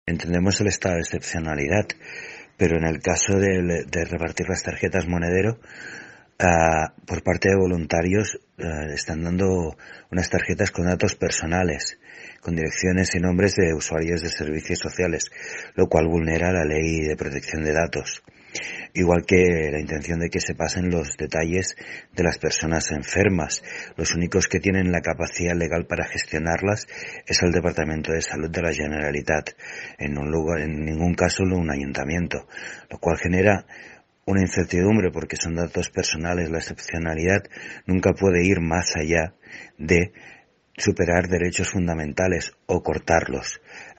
Entendemos el estado de excepcionalidad, pero en el caso de repartir las tarjetas monedero, por parte de voluntarios, están dando unas tarjetas con datos personales, con direcciones y nombres de usuarios de servicios sociales, lo cual vulnera la ley de protección de datos. Igual que la intención de que se pasen los detalles de las personas enfermas. Los únicos que tienen la capacidad legal para gestionarlas es el Departamento de Salud de la Generalitat, en ningún caso un ayuntamiento, lo cual genera una incertidumbre porque son datos personales. La excepcionalidad nunca puede ir más allá de superar derechos fundamentales o cortarlos.